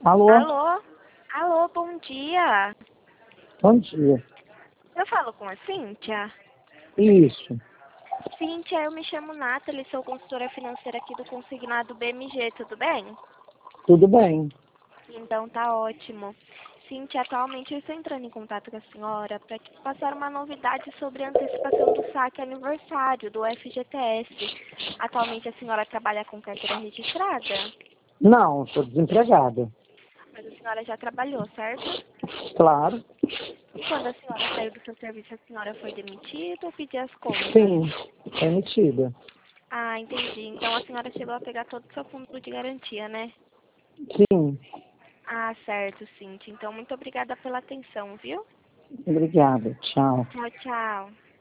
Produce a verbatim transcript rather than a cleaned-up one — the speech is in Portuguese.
Alô? Alô? Alô, bom dia. Bom dia. Eu falo com a Cíntia? Isso. Cíntia, eu me chamo Nathalie, sou consultora financeira aqui do Consignado B M G, tudo bem? Tudo bem. Então tá ótimo. Cíntia, atualmente eu estou entrando em contato com a senhora para passar uma novidade sobre a antecipação do saque aniversário do F G T S. Atualmente a senhora trabalha com carteira registrada? Não, estou desempregada. Mas a senhora já trabalhou, certo? Claro. E quando a senhora saiu do seu serviço, a senhora foi demitida ou pediu as contas? Sim, emitida. Ah, entendi. Então a senhora chegou a pegar todo o seu fundo de garantia, né? Sim. Ah, certo, Cíntia. Então, muito obrigada pela atenção, viu? Obrigada. Tchau. Tchau, tchau.